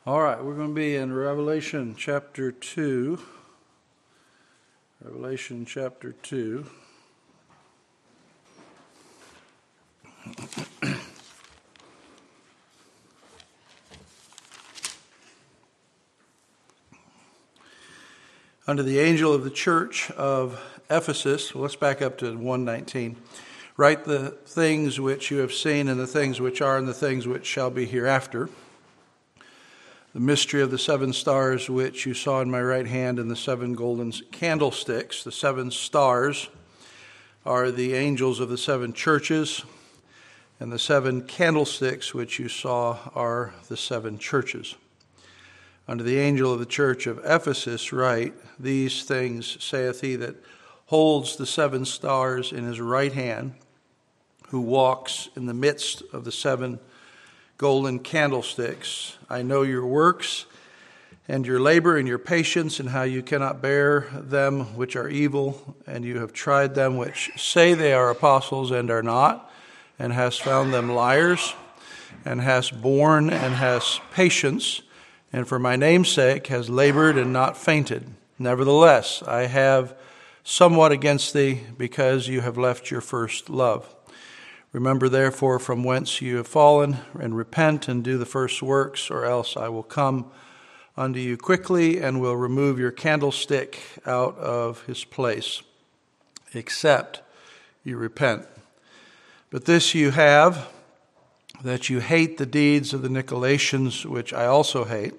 All right, we're going to be in Revelation chapter 2. Revelation chapter 2. Unto the angel of the church of Ephesus, let's back up to 1:19. Write the things which you have seen, and the things which are, and the things which shall be hereafter. The mystery of the 7 stars which you saw in my right hand, and the 7 golden candlesticks. The 7 stars are the angels of the 7 churches, and the 7 candlesticks which you saw are the 7 churches. Unto the angel of the church of Ephesus write, These things saith he that holds the 7 stars in his right hand, who walks in the midst of the 7 golden candlesticks. I know your works, and your labor, and your patience, and how you cannot bear them which are evil, and you have tried them which say they are apostles and are not, and hast found them liars, and hast borne and hast patience, and for my name's sake has labored and not fainted. Nevertheless, I have somewhat against thee, because you have left your first love. Remember therefore from whence you have fallen, and repent and do the first works, or else I will come unto you quickly, and will remove your candlestick out of his place, except you repent. But this you have, that you hate the deeds of the Nicolaitans, which I also hate.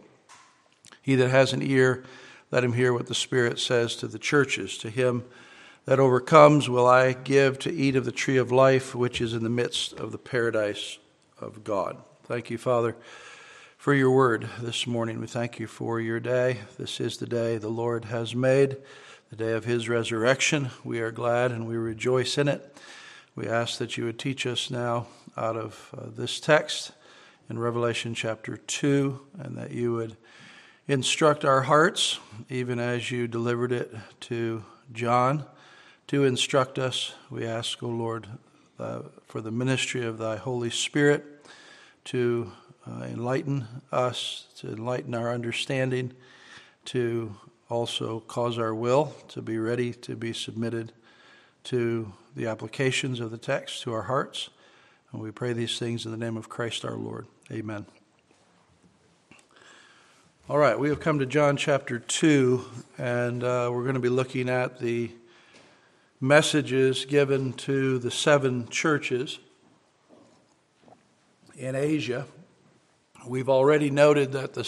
He that has an ear, let him hear what the Spirit says to the churches. To him that overcomes will I give to eat of the tree of life, which is in the midst of the paradise of God. Thank you, Father, for your word this morning. We thank you for your day. This is the day the Lord has made, the day of his resurrection. We are glad and we rejoice in it. We ask that you would teach us now out of this text in Revelation chapter 2, and that you would instruct our hearts, even as you delivered it to John, to instruct us. We ask, O Lord, for the ministry of thy Holy Spirit to enlighten us, to enlighten our understanding, to also cause our will to be ready to be submitted to the applications of the text to our hearts. And we pray these things in the name of Christ our Lord. Amen. All right, we have come to John chapter 2, and we're going to be looking at the messages given to the 7 churches in Asia. We've already noted that the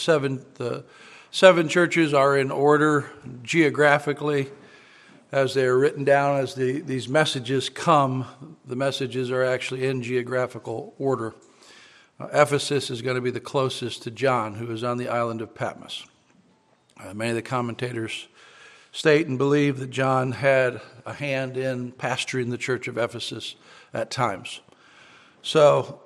seven churches are in order geographically as they are written down. As these messages come, the messages are actually in geographical order. Ephesus is going to be the closest to John, who is on the island of Patmos. Many of the commentators state and believe that John had a hand in pastoring the church of Ephesus at times. So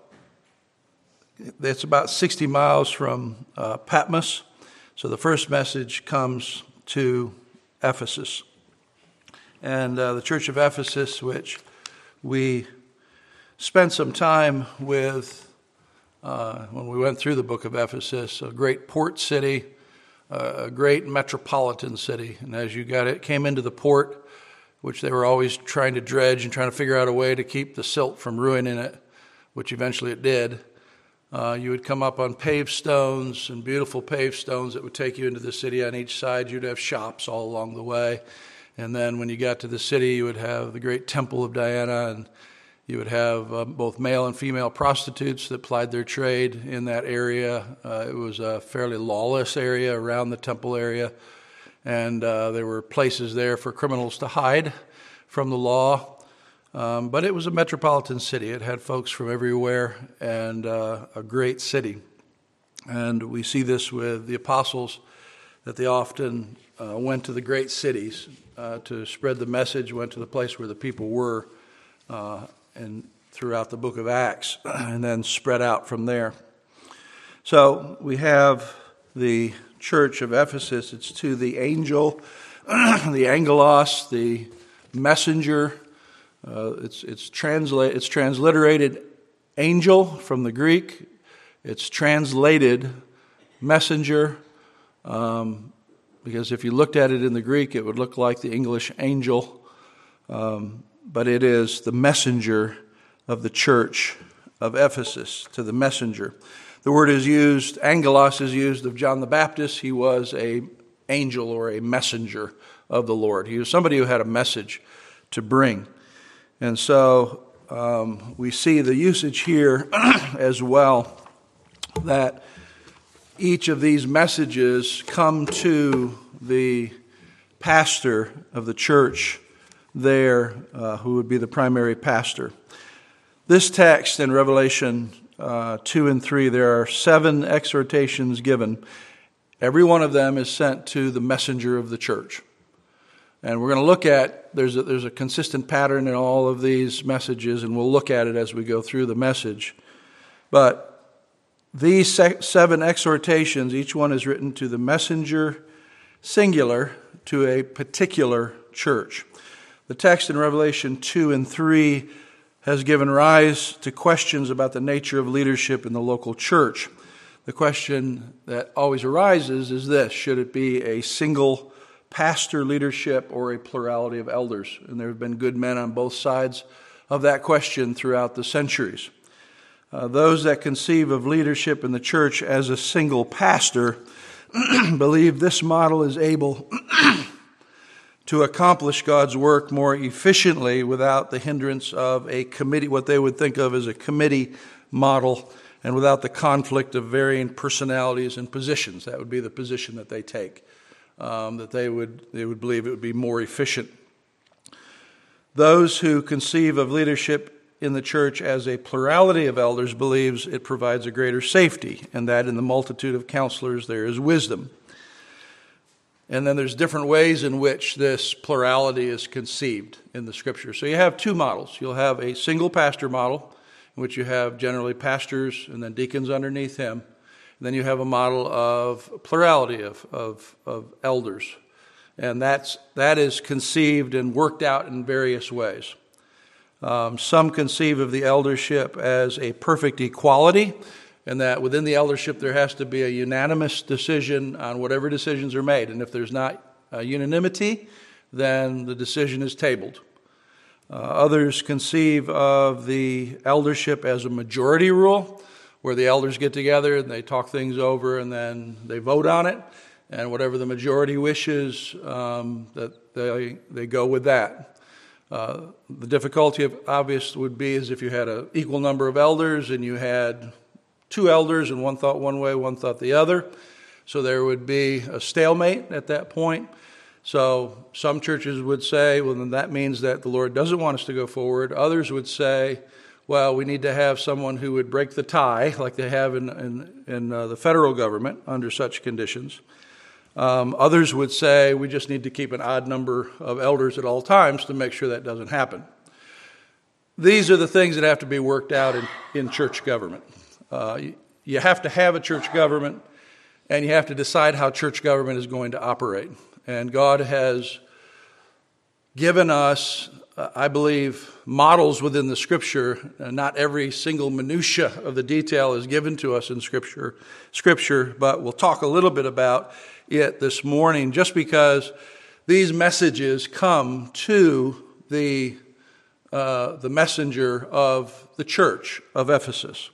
it's about 60 miles from Patmos. So the first message comes to Ephesus. And the church of Ephesus, which we spent some time with when we went through the book of Ephesus, a great port city, a great metropolitan city. And as you came into the port, which they were always trying to dredge and trying to figure out a way to keep the silt from ruining it, which eventually it did, you would come up on paved stones, and beautiful paved stones that would take you into the city on each side. You'd have shops all along the way. And then when you got to the city, you would have the great Temple of Diana, and you would have both male and female prostitutes that plied their trade in that area. It was a fairly lawless area around the temple area, and there were places there for criminals to hide from the law. But it was a metropolitan city. It had folks from everywhere, and a great city. And we see this with the apostles, that they often went to the great cities to spread the message, went to the place where the people were, and throughout the book of Acts, and then spread out from there. So we have the church of Ephesus. It's to the angel, the angelos, the messenger. It's transliterated angel from the Greek. It's translated messenger, because if you looked at it in the Greek, it would look like the English angel, but it is the messenger of the church of Ephesus, to the messenger. The word is used, angelos is used of John the Baptist. He was an angel or a messenger of the Lord. He was somebody who had a message to bring. And so we see the usage here as well, that each of these messages come to the pastor of the church there, who would be the primary pastor. This text in Revelation 2 and 3, there are 7 exhortations given. Every one of them is sent to the messenger of the church. And we're going to look at, there's a consistent pattern in all of these messages, and we'll look at it as we go through the message. But these 7 exhortations, each one is written to the messenger, singular, to a particular church. The text in Revelation 2 and 3 has given rise to questions about the nature of leadership in the local church. The question that always arises is this: should it be a single pastor leadership or a plurality of elders? And there have been good men on both sides of that question throughout the centuries. Those that conceive of leadership in the church as a single pastor believe this model is able to accomplish God's work more efficiently without the hindrance of a committee, what they would think of as a committee model, and without the conflict of varying personalities and positions. That would be the position that they take, that they would believe it would be more efficient. Those who conceive of leadership in the church as a plurality of elders believes it provides a greater safety, and that in the multitude of counselors there is wisdom. And then there's different ways in which this plurality is conceived in the Scripture. So you have 2 models. You'll have a single pastor model, in which you have generally pastors and then deacons underneath him. And then you have a model of plurality of elders. And that is conceived and worked out in various ways. Some conceive of the eldership as a perfect equality, and that within the eldership there has to be a unanimous decision on whatever decisions are made. And if there's not unanimity, then the decision is tabled. Others conceive of the eldership as a majority rule, where the elders get together and they talk things over and then they vote on it. And whatever the majority wishes, that they go with that. The difficulty obvious would be is if you had an equal number of elders and you had 2 elders and one thought one way, one thought the other. So there would be a stalemate at that point. So some churches would say, well, then that means that the Lord doesn't want us to go forward. Others would say, well, we need to have someone who would break the tie, like they have in the federal government under such conditions. Others would say we just need to keep an odd number of elders at all times to make sure that doesn't happen. These are the things that have to be worked out in church government. You have to have a church government, and you have to decide how church government is going to operate. And God has given us, I believe, models within the Scripture. Not every single minutia of the detail is given to us in Scripture, but we'll talk a little bit about it this morning, just because these messages come to the messenger of the church of Ephesus.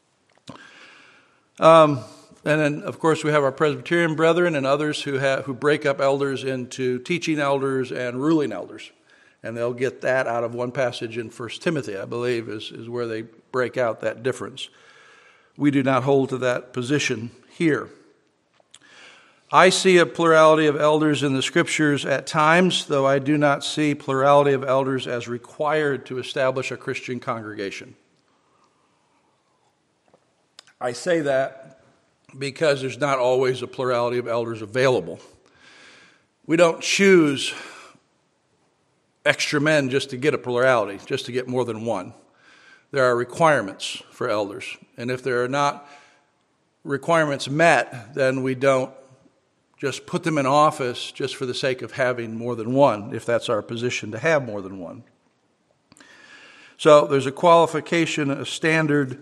And then, of course, we have our Presbyterian brethren and others who break up elders into teaching elders and ruling elders. And they'll get that out of one passage in 1 Timothy, I believe, is where they break out that difference. We do not hold to that position here. I see a plurality of elders in the Scriptures at times, though I do not see plurality of elders as required to establish a Christian congregation. I say that because there's not always a plurality of elders available. We don't choose extra men just to get a plurality, just to get more than one. There are requirements for elders. And if there are not requirements met, then we don't just put them in office just for the sake of having more than one, if that's our position to have more than one. So there's a qualification, a standard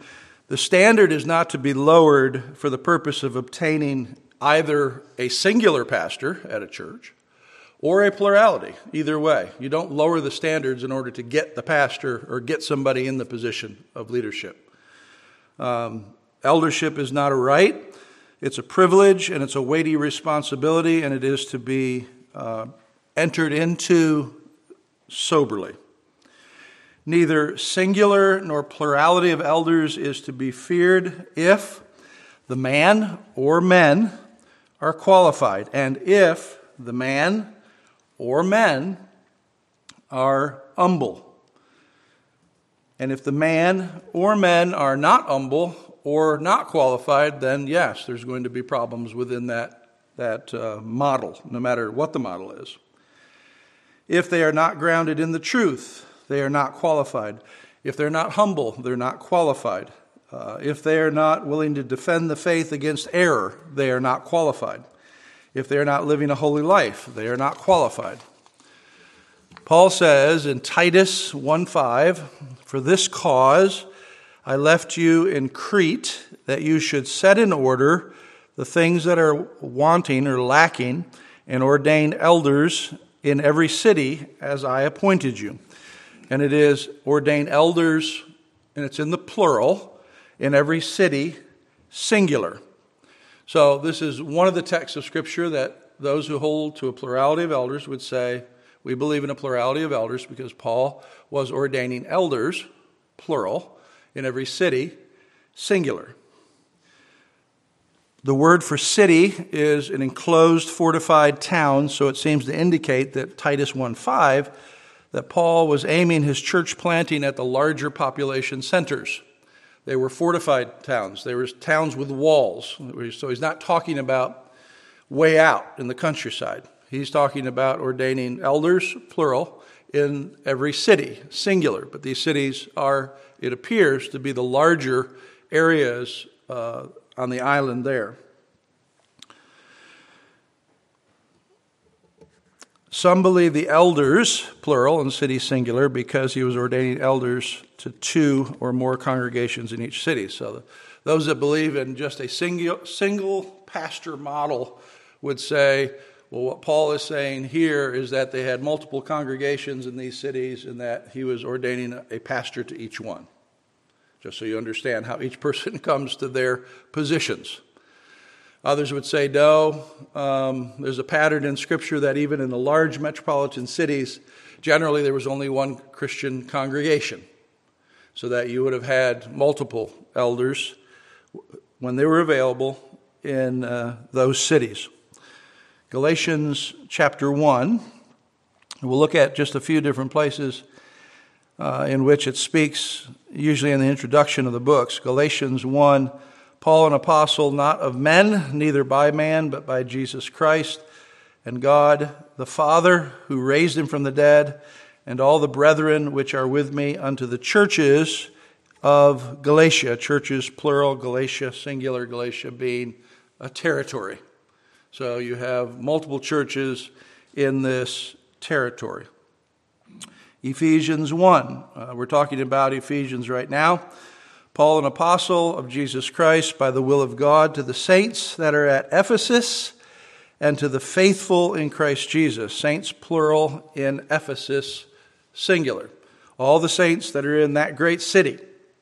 The standard is not to be lowered for the purpose of obtaining either a singular pastor at a church or a plurality. Either way, you don't lower the standards in order to get the pastor or get somebody in the position of leadership. Eldership is not a right. It's a privilege and it's a weighty responsibility, and it is to be entered into soberly. Neither singular nor plurality of elders is to be feared if the man or men are qualified, and if the man or men are humble. And if the man or men are not humble or not qualified, then yes, there's going to be problems within that model, no matter what the model is. If they are not grounded in the truth, they are not qualified. If they're not humble, they're not qualified. If they are not willing to defend the faith against error, they are not qualified. If they are not living a holy life, they are not qualified. Paul says in Titus 1:5, "For this cause I left you in Crete, that you should set in order the things that are wanting or lacking, and ordain elders in every city as I appointed you." And it is ordain elders, and it's in the plural, in every city, singular. So this is one of the texts of Scripture that those who hold to a plurality of elders would say, we believe in a plurality of elders because Paul was ordaining elders, plural, in every city, singular. The word for city is an enclosed, fortified town, so it seems to indicate that Titus 1:5, that Paul was aiming his church planting at the larger population centers. They were fortified towns. They were towns with walls. So he's not talking about way out in the countryside. He's talking about ordaining elders, plural, in every city, singular. But these cities are, it appears, to be the larger areas on the island there. Some believe the elders, plural, and city singular, because he was ordaining elders to 2 or more congregations in each city. So those that believe in just a single pastor model would say, well, what Paul is saying here is that they had multiple congregations in these cities and that he was ordaining a pastor to each one. Just so you understand how each person comes to their positions. Others would say, no, there's a pattern in Scripture that even in the large metropolitan cities, generally there was only one Christian congregation, so that you would have had multiple elders when they were available in those cities. Galatians chapter 1, we'll look at just a few different places in which it speaks, usually in the introduction of the books. Galatians 1, Paul, an apostle, not of men, neither by man, but by Jesus Christ, and God the Father, who raised him from the dead, and all the brethren which are with me, unto the churches of Galatia. Churches, plural, Galatia, singular, Galatia being a territory. So you have multiple churches in this territory. Ephesians 1. We're talking about Ephesians right now. Paul, an apostle of Jesus Christ, by the will of God, to the saints that are at Ephesus, and to the faithful in Christ Jesus. Saints, plural, in Ephesus, singular. All the saints that are in that great city.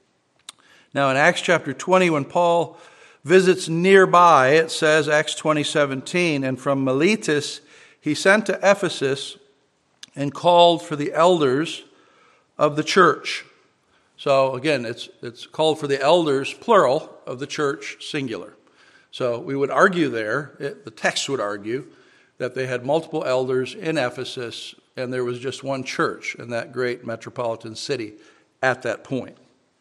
Now in Acts chapter 20, when Paul visits nearby, it says, Acts 20:17, and from Miletus he sent to Ephesus and called for the elders of the church. So again, it's called for the elders, plural, of the church, singular. So we would argue there, the text would argue, that they had multiple elders in Ephesus and there was just one church in that great metropolitan city at that point.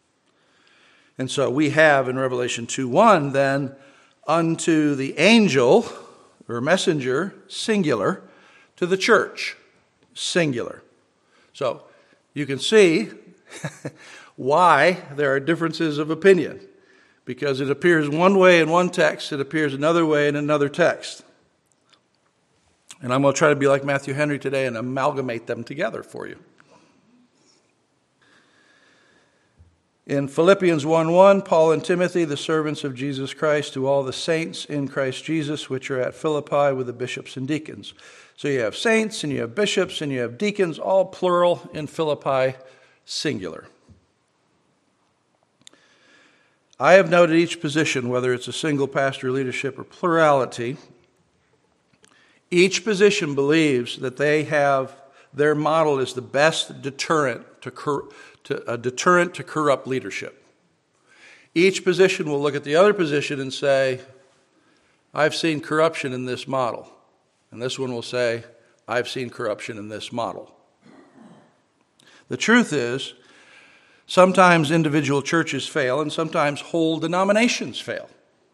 And so we have in Revelation 2:1 then, unto the angel or messenger, singular, to the church, singular. So you can see why there are differences of opinion. Because it appears one way in one text, it appears another way in another text. And I'm going to try to be like Matthew Henry today and amalgamate them together for you. In Philippians 1:1, Paul and Timothy, the servants of Jesus Christ, to all the saints in Christ Jesus, which are at Philippi with the bishops and deacons. So you have saints, and you have bishops, and you have deacons, all plural, in Philippi, singular. I have noted each position, whether it's a single pastor leadership or plurality, each position believes that their model is the best deterrent to corrupt leadership. Each position will look at the other position and say, I've seen corruption in this model. And this one will say, I've seen corruption in this model. The truth is, sometimes individual churches fail and sometimes whole denominations fail.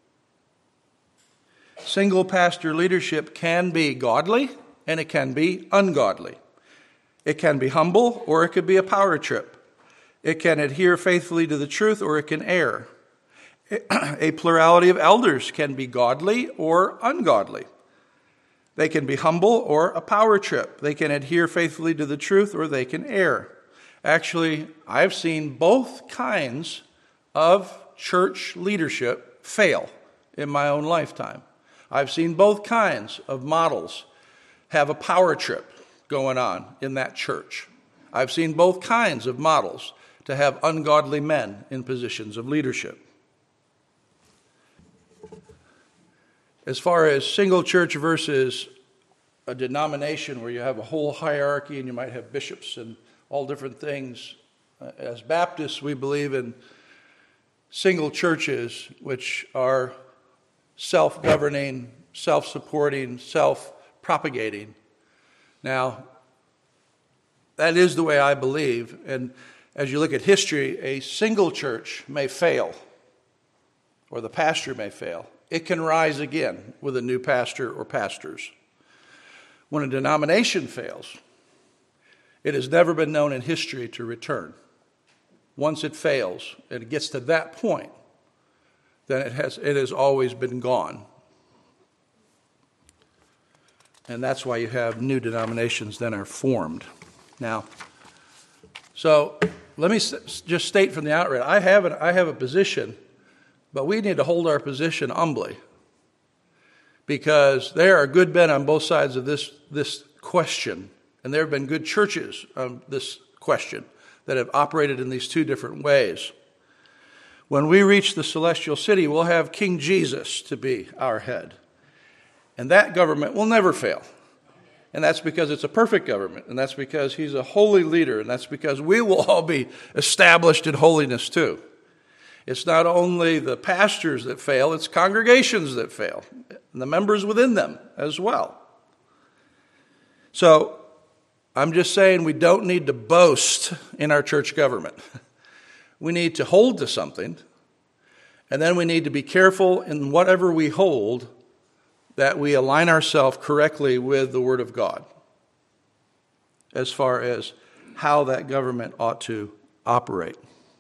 Single pastor leadership can be godly and it can be ungodly. It can be humble or it could be a power trip. It can adhere faithfully to the truth or it can err. A plurality of elders can be godly or ungodly. They can be humble or a power trip. They can adhere faithfully to the truth or they can err. Actually, I've seen both kinds of church leadership fail in my own lifetime. I've seen both kinds of models have a power trip going on in that church. I've seen both kinds of models to have ungodly men in positions of leadership. As far as single church versus a denomination where you have a whole hierarchy and you might have bishops and all different things, as Baptists, we believe in single churches which are self-governing, self-supporting, self-propagating. Now, that is the way I believe, and as you look at history, a single church may fail, or the pastor may fail. It can rise again with a new pastor or pastors. When a denomination fails, it has never been known in history to return. Once it fails, and it gets to that point, then it has always been gone. And that's why you have new denominations then are formed. Now, so let me just state from the outset, I have a position, but we need to hold our position humbly, because there are good men on both sides of this question, and there have been good churches on this question that have operated in these two different ways. When we reach the celestial city, we'll have King Jesus to be our head, and that government will never fail. And that's because it's a perfect government, and that's because he's a holy leader, and that's because we will all be established in holiness too. It's not only the pastors that fail, it's congregations that fail, and the members within them as well. So I'm just saying we don't need to boast in our church government. We need to hold to something, and then we need to be careful in whatever we hold that we align ourselves correctly with the Word of God as far as how that government ought to operate.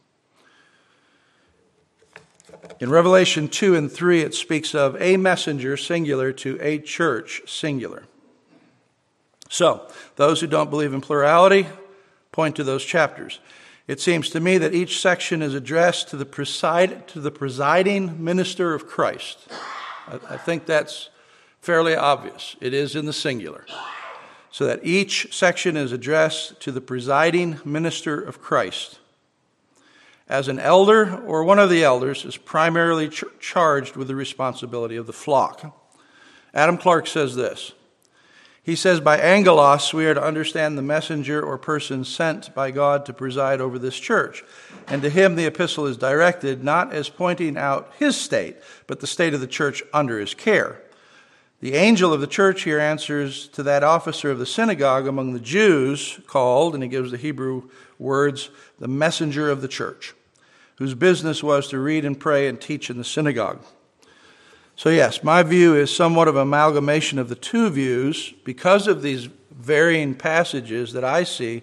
In Revelation 2 and 3, it speaks of a messenger, singular, to a church, singular. So, those who don't believe in plurality point to those chapters. It seems to me that each section is addressed to the presiding minister of Christ. I think that's fairly obvious. It is in the singular. So that each section is addressed to the presiding minister of Christ. As an elder or one of the elders is primarily charged with the responsibility of the flock. Adam Clark says this. He says, by angelos, we are to understand the messenger or person sent by God to preside over this church. And to him the epistle is directed not as pointing out his state, but the state of the church under his care. The angel of the church here answers to that officer of the synagogue among the Jews called, and he gives the Hebrew words, the messenger of the church, whose business was to read and pray and teach in the synagogue. So yes, my view is somewhat of an amalgamation of the two views because of these varying passages that I see.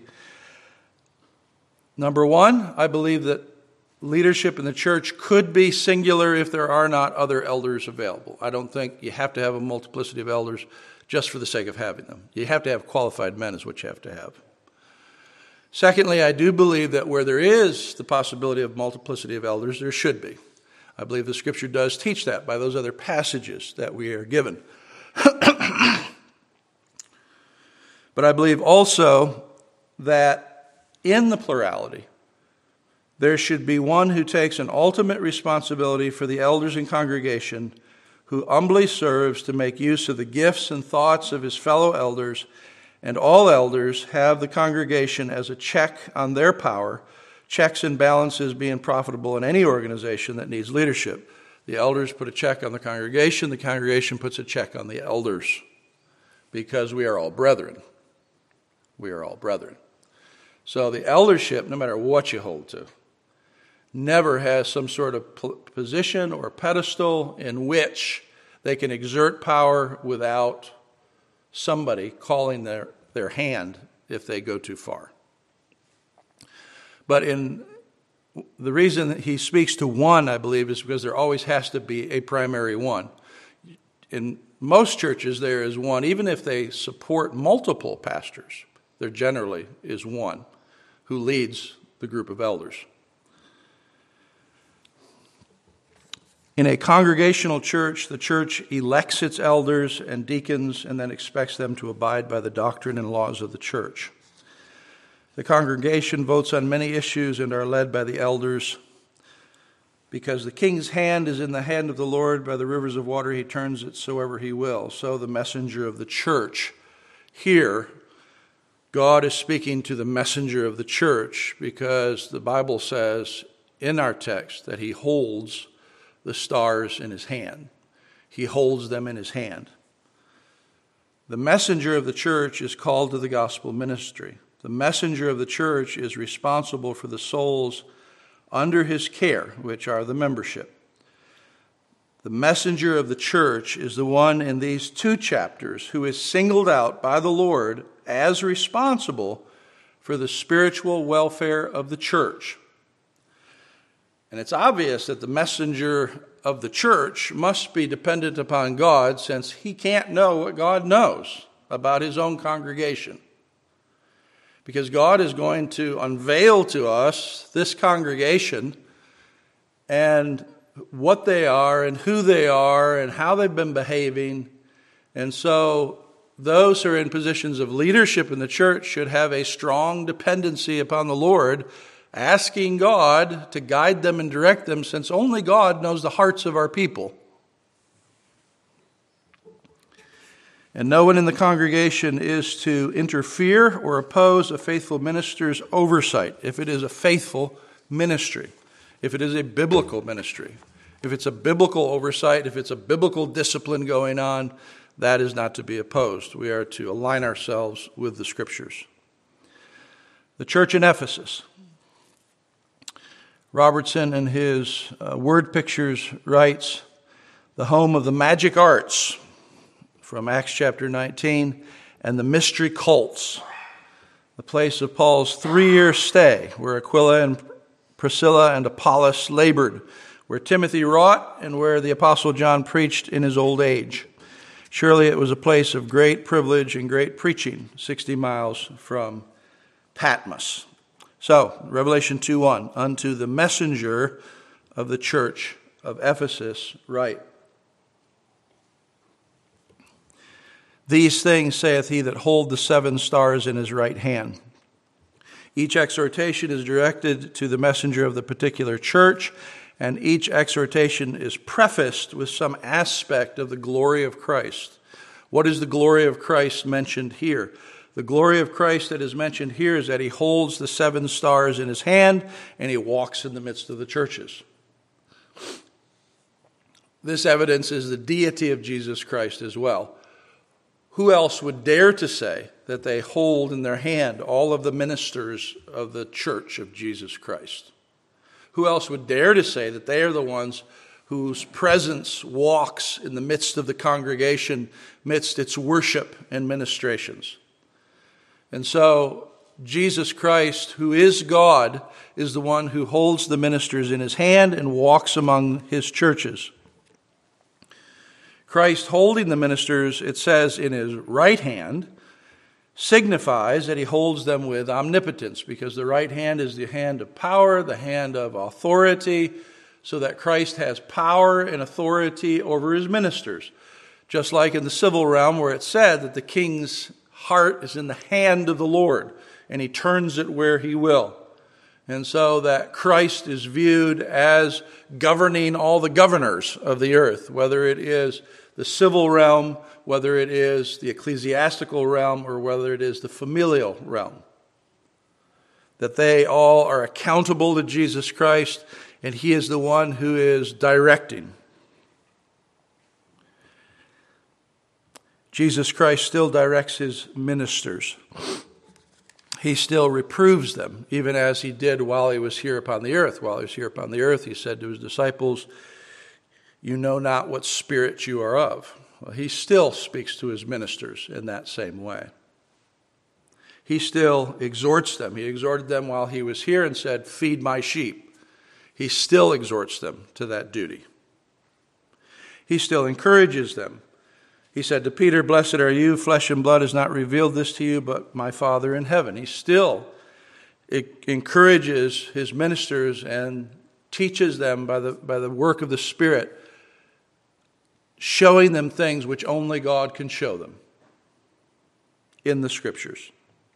Number one, I believe that leadership in the church could be singular if there are not other elders available. I don't think you have to have a multiplicity of elders just for the sake of having them. You have to have qualified men is what you have to have. Secondly, I do believe that where there is the possibility of multiplicity of elders, there should be. I believe the Scripture does teach that by those other passages that we are given. But I believe also that in the plurality, there should be one who takes an ultimate responsibility for the elders in congregation, who humbly serves to make use of the gifts and thoughts of his fellow elders, and all elders have the congregation as a check on their power, checks and balances being profitable in any organization that needs leadership. The elders put a check on the congregation puts a check on the elders, because we are all brethren. We are all brethren. So the eldership, no matter what you hold to, never has some sort of position or pedestal in which they can exert power without somebody calling their hand if they go too far. But the reason that he speaks to one, I believe, is because there always has to be a primary one. In most churches, there is one. Even if they support multiple pastors, there generally is one who leads the group of elders. In a congregational church, the church elects its elders and deacons and then expects them to abide by the doctrine and laws of the church. The congregation votes on many issues and are led by the elders. Because the king's hand is in the hand of the Lord, by the rivers of water he turns it soever he will. So the messenger of the church. Here, God is speaking to the messenger of the church, because the Bible says in our text that he holds the stars in his hand. He holds them in his hand. The messenger of the church is called to the gospel ministry. The messenger of the church is responsible for the souls under his care, which are the membership. The messenger of the church is the one in these 2 chapters who is singled out by the Lord as responsible for the spiritual welfare of the church. And it's obvious that the messenger of the church must be dependent upon God, since he can't know what God knows about his own congregation. Because God is going to unveil to us this congregation and what they are and who they are and how they've been behaving. And so those who are in positions of leadership in the church should have a strong dependency upon the Lord, asking God to guide them and direct them, since only God knows the hearts of our people. And no one in the congregation is to interfere or oppose a faithful minister's oversight, if it is a faithful ministry, if it is a biblical ministry. If it's a biblical oversight, if it's a biblical discipline going on, that is not to be opposed. We are to align ourselves with the Scriptures. The church in Ephesus. Robertson, in his word pictures, writes, the home of the magic arts, from Acts chapter 19, and the mystery cults, the place of Paul's 3-year stay, where Aquila and Priscilla and Apollos labored, where Timothy wrought, and where the Apostle John preached in his old age. Surely it was a place of great privilege and great preaching, 60 miles from Patmos. So, Revelation 2:1, unto the messenger of the church of Ephesus write, these things saith he that hold the 7 stars in his right hand. Each exhortation is directed to the messenger of the particular church, and each exhortation is prefaced with some aspect of the glory of Christ. What is the glory of Christ mentioned here? The glory of Christ that is mentioned here is that he holds the 7 stars in his hand and he walks in the midst of the churches. This evidences the deity of Jesus Christ as well. Who else would dare to say that they hold in their hand all of the ministers of the church of Jesus Christ? Who else would dare to say that they are the ones whose presence walks in the midst of the congregation, midst its worship and ministrations? And so Jesus Christ, who is God, is the one who holds the ministers in his hand and walks among his churches. Christ holding the ministers, it says, in his right hand, signifies that he holds them with omnipotence, because the right hand is the hand of power, the hand of authority, so that Christ has power and authority over his ministers. Just like in the civil realm where it said that the king's heart is in the hand of the Lord, and he turns it where he will. And so that Christ is viewed as governing all the governors of the earth, whether it is the civil realm, whether it is the ecclesiastical realm, or whether it is the familial realm. That they all are accountable to Jesus Christ, and he is the one who is directing. Jesus Christ still directs his ministers. He still reproves them, even as he did while he was here upon the earth. While he was here upon the earth, he said to his disciples, "You know not what spirit you are of." Well, he still speaks to his ministers in that same way. He still exhorts them. He exhorted them while he was here and said, "Feed my sheep." He still exhorts them to that duty. He still encourages them. He said to Peter, "Blessed are you, flesh and blood has not revealed this to you, but my Father in heaven." He still encourages his ministers and teaches them by the work of the Spirit, showing them things which only God can show them in the Scriptures.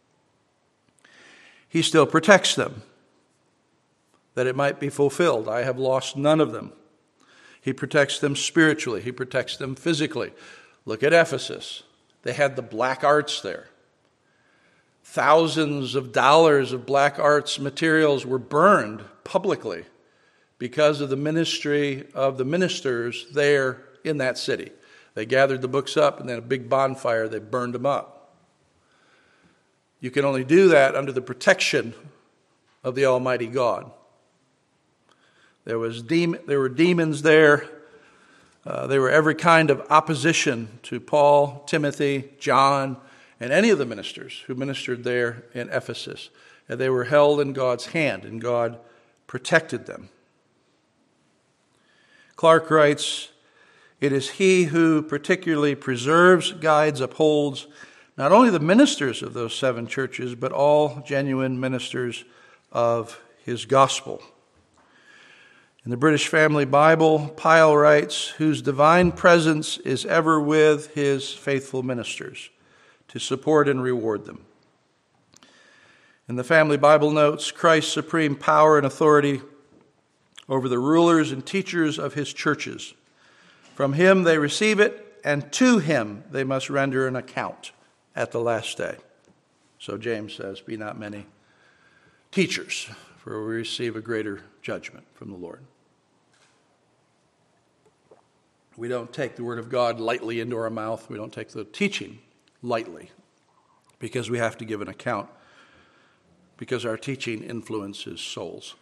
He still protects them, that it might be fulfilled. I have lost none of them. He protects them spiritually. He protects them physically. Look at Ephesus. They had the black arts there. Thousands of dollars of black arts materials were burned publicly because of the ministry of the ministers there in that city. They gathered the books up, and then a big bonfire, they burned them up. You can only do that under the protection of the Almighty God. There were demons there. There were every kind of opposition to Paul, Timothy, John, and any of the ministers who ministered there in Ephesus. And they were held in God's hand, and God protected them. Clark writes, "It is he who particularly preserves, guides, upholds not only the ministers of those 7 churches, but all genuine ministers of his gospel." In the British Family Bible, Pyle writes, "Whose divine presence is ever with his faithful ministers to support and reward them." In the Family Bible notes, Christ's supreme power and authority over the rulers and teachers of his churches. From him they receive it, and to him they must render an account at the last day. So James says, "Be not many teachers, for we receive a greater judgment from the Lord." We don't take the word of God lightly into our mouth. We don't take the teaching lightly, because we have to give an account, because our teaching influences souls.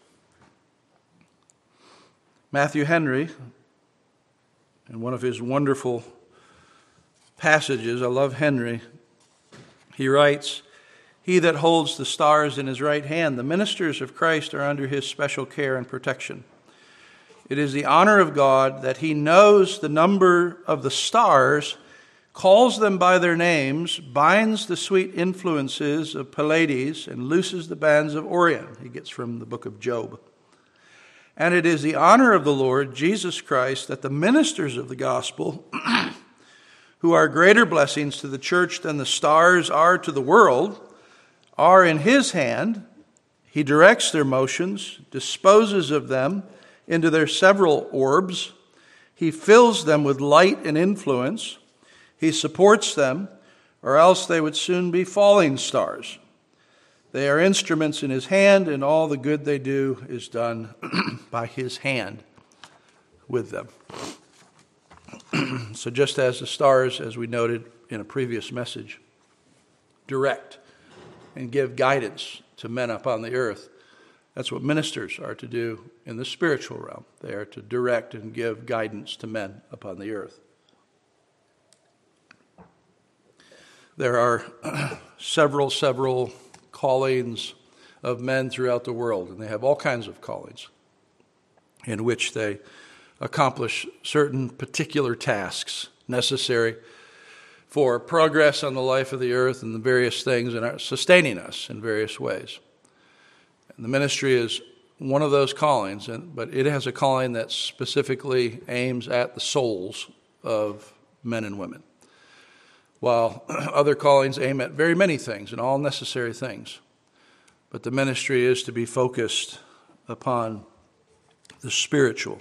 Matthew Henry, in one of his wonderful passages, I love Henry, he writes, "He that holds the stars in his right hand, the ministers of Christ are under his special care and protection. It is the honor of God that he knows the number of the stars, calls them by their names, binds the sweet influences of Pleiades, and looses the bands of Orion." He gets from the book of Job. "And it is the honor of the Lord Jesus Christ that the ministers of the gospel, who are greater blessings to the church than the stars are to the world, are in his hand. He directs their motions, disposes of them into their several orbs. He fills them with light and influence. He supports them, or else they would soon be falling stars. They are instruments in his hand, and all the good they do is done by his hand with them." So just as the stars, as we noted in a previous message, direct and give guidance to men upon the earth, that's what ministers are to do in the spiritual realm. They are to direct and give guidance to men upon the earth. There are several callings of men throughout the world, and they have all kinds of callings in which they accomplish certain particular tasks necessary for progress on the life of the earth and the various things, and are sustaining us in various ways. And the ministry is one of those callings, but it has a calling that specifically aims at the souls of men and women, while other callings aim at very many things and all necessary things. But the ministry is to be focused upon the spiritual.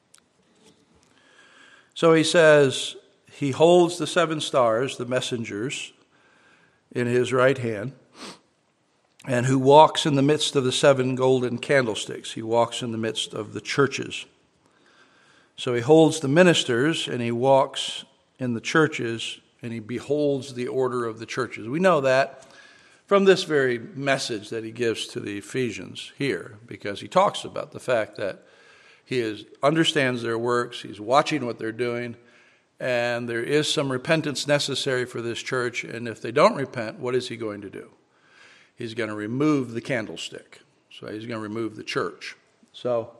So he says he holds the 7 stars, the messengers, in his right hand, and who walks in the midst of the 7 golden candlesticks. He walks in the midst of the churches. So he holds the ministers, and he walks in the churches, and he beholds the order of the churches. We know that from this very message that he gives to the Ephesians here, because he talks about the fact that he understands their works, he's watching what they're doing, and there is some repentance necessary for this church, and if they don't repent, what is he going to do? He's going to remove the candlestick. So he's going to remove the church. So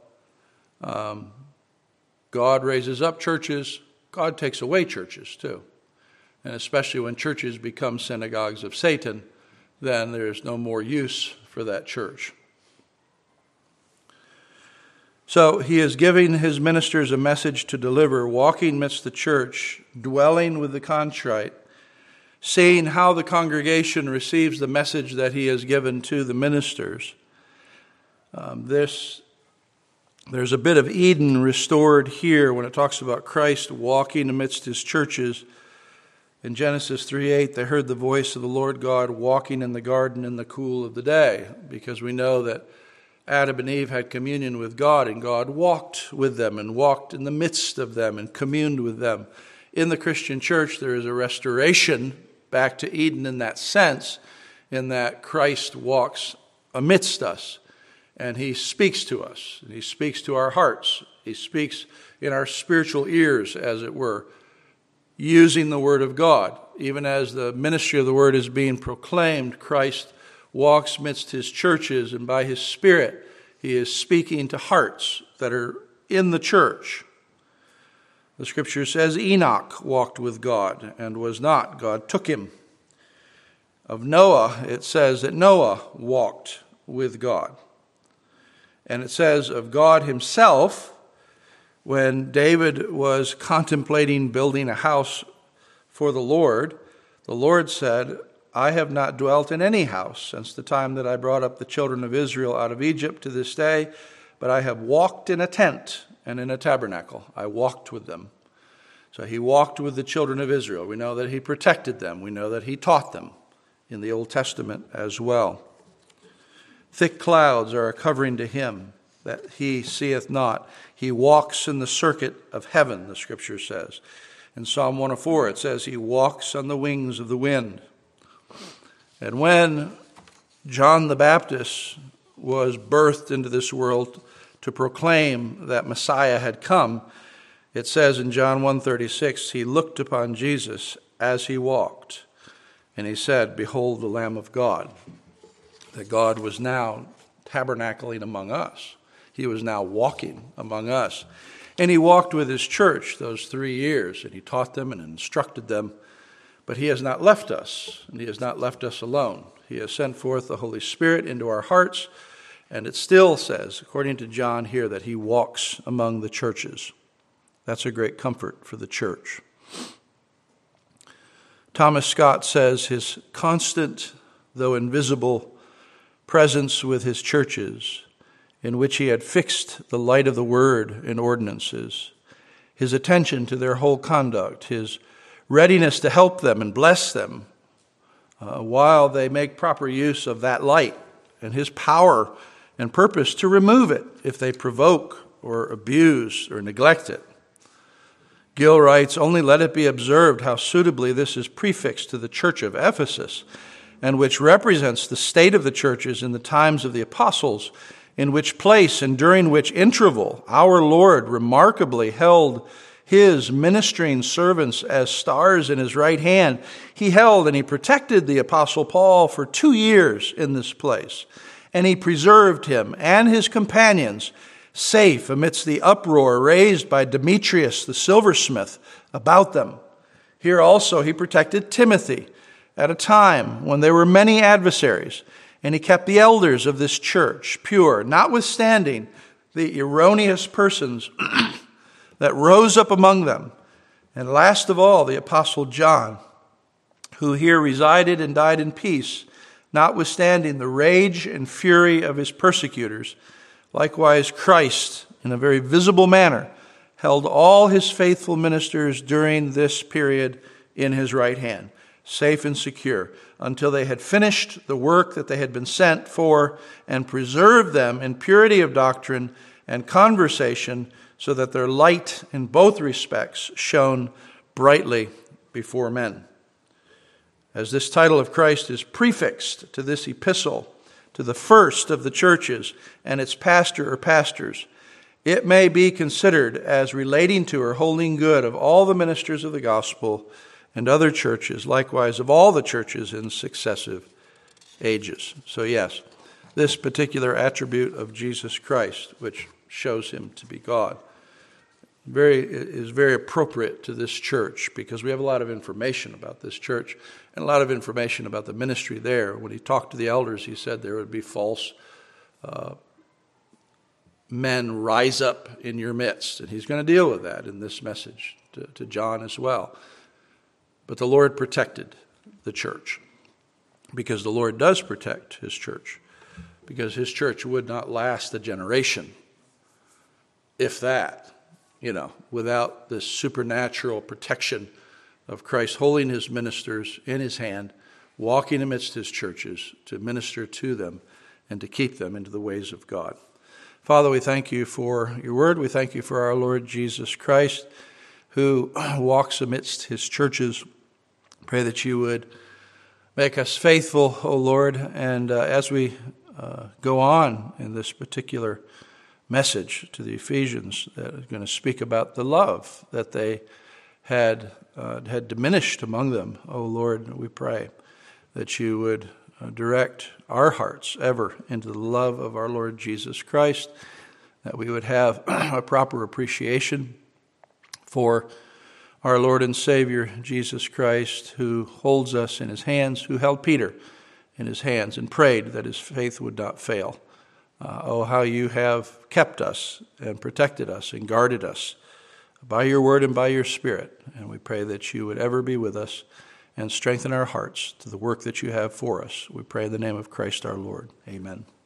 God raises up churches, God takes away churches too. And especially when churches become synagogues of Satan, then there's no more use for that church. So he is giving his ministers a message to deliver, walking midst the church, dwelling with the contrite, seeing how the congregation receives the message that he has given to the ministers. There's a bit of Eden restored here when it talks about Christ walking amidst his churches. In Genesis 3:8, they heard the voice of the Lord God walking in the garden in the cool of the day, because we know that Adam and Eve had communion with God, and God walked with them and walked in the midst of them and communed with them. In the Christian church, there is a restoration back to Eden in that sense, in that Christ walks amidst us, and he speaks to us, and he speaks to our hearts. He speaks in our spiritual ears, as it were, using the word of God. Even as the ministry of the word is being proclaimed, Christ walks midst his churches, and by his Spirit, he is speaking to hearts that are in the church. The scripture says Enoch walked with God and was not. God took him. Of Noah, it says that Noah walked with God. And it says of God himself, when David was contemplating building a house for the Lord said, I have not dwelt in any house since the time that I brought up the children of Israel out of Egypt to this day, but I have walked in a tent and in a tabernacle. I walked with them. So he walked with the children of Israel. We know that he protected them. We know that he taught them in the Old Testament as well. Thick clouds are a covering to him that he seeth not. He walks in the circuit of heaven, the scripture says. In Psalm 104, it says he walks on the wings of the wind. And when John the Baptist was birthed into this world to proclaim that Messiah had come, it says in John 1:36, he looked upon Jesus as he walked, and he said, Behold the Lamb of God. That God was now tabernacling among us. He was now walking among us. And he walked with his church those 3 years, and he taught them and instructed them. But he has not left us, and he has not left us alone. He has sent forth the Holy Spirit into our hearts, and it still says, according to John here, that he walks among the churches. That's a great comfort for the church. Thomas Scott says his constant, though invisible, presence with his churches, in which he had fixed the light of the word in ordinances, his attention to their whole conduct, his readiness to help them and bless them while they make proper use of that light, and his power and purpose to remove it if they provoke or abuse or neglect it. Gill writes, Only let it be observed how suitably this is prefixed to the church of Ephesus, and which represents the state of the churches in the times of the apostles, in which place and during which interval our Lord remarkably held his ministering servants as stars in his right hand. He held and he protected the apostle Paul for 2 years in this place, and he preserved him and his companions safe amidst the uproar raised by Demetrius the silversmith about them. Here also he protected Timothy at a time when there were many adversaries, and he kept the elders of this church pure, notwithstanding the erroneous persons that rose up among them. And last of all, the Apostle John, who here resided and died in peace, notwithstanding the rage and fury of his persecutors. Likewise, Christ, in a very visible manner, held all his faithful ministers during this period in his right hand, safe and secure, until they had finished the work that they had been sent for and preserved them in purity of doctrine and conversation, so that their light in both respects shone brightly before men. As this title of Christ is prefixed to this epistle, to the first of the churches and its pastor or pastors, it may be considered as relating to or holding good of all the ministers of the gospel and other churches, likewise of all the churches in successive ages. So yes, this particular attribute of Jesus Christ, which shows him to be God, is very appropriate to this church, because we have a lot of information about this church and a lot of information about the ministry there. When he talked to the elders, he said there would be false men rise up in your midst, and he's going to deal with that in this message to John as well. But the Lord protected the church, because the Lord does protect his church, because his church would not last a generation, if that, without this supernatural protection of Christ holding his ministers in his hand, walking amidst his churches to minister to them and to keep them into the ways of God. Father, we thank you for your word. We thank you for our Lord Jesus Christ, who walks amidst his churches. Pray that you would make us faithful, O Lord, and as we go on in this particular message to the Ephesians, that is going to speak about the love that they had diminished among them. O Lord, we pray that you would direct our hearts ever into the love of our Lord Jesus Christ, that we would have a proper appreciation for our Lord and Savior, Jesus Christ, who holds us in his hands, who held Peter in his hands and prayed that his faith would not fail. Oh, how you have kept us and protected us and guarded us by your word and by your Spirit. And we pray that you would ever be with us and strengthen our hearts to the work that you have for us. We pray in the name of Christ our Lord. Amen.